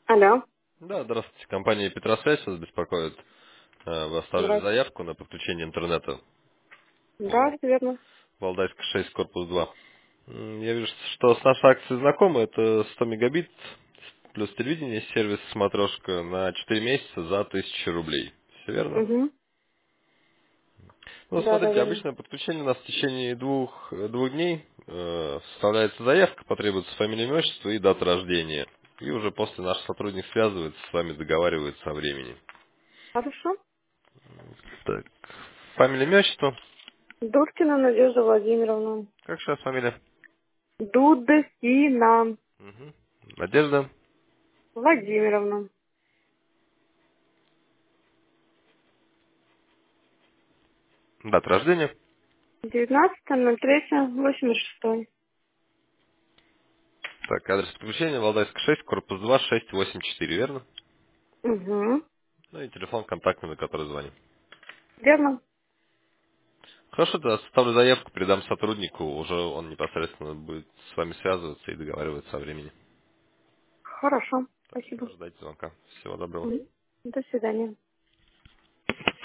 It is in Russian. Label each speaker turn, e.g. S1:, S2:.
S1: Алло.
S2: Да, здравствуйте. Компания Петросвязь вас беспокоит. Вы оставили
S1: Здравствуйте.
S2: заявку на подключение интернета.
S1: Да,
S2: Вот.
S1: это верно.
S2: Валдайская 6, корпус 2. Я вижу, что с нашей акцией знакомы. Это 100 мегабит плюс телевидение, сервис смотрешка на 4 месяца за 1000 рублей. Все верно?
S1: Угу.
S2: Ну,
S1: Да, да,
S2: смотрите,
S1: верно.
S2: обычное подключение у нас в течение двух дней составляется заявка, потребуется фамилия, имя, отчество и дата рождения. И уже после наш сотрудник связывается с вами, договаривается о времени.
S1: Хорошо.
S2: Так, фамилия, имя, отчество.
S1: Дудкина Надежда Владимировна.
S2: Как сейчас фамилия?
S1: Дудкина
S2: Мгм. Надежда.
S1: Владимировна.
S2: Дата рождения.
S1: 19.03.86.
S2: Так, адрес подключения Валдайская 6, корпус 2, 684, верно?
S1: Угу.
S2: Ну и телефон контактный, на который звоним.
S1: Верно.
S2: Хорошо, да, составлю заявку, передам сотруднику, уже он непосредственно будет с вами связываться и договариваться о времени.
S1: Хорошо.
S2: Так
S1: Спасибо.
S2: что ждайте звонка. Всего доброго.
S1: Мгм. До свидания.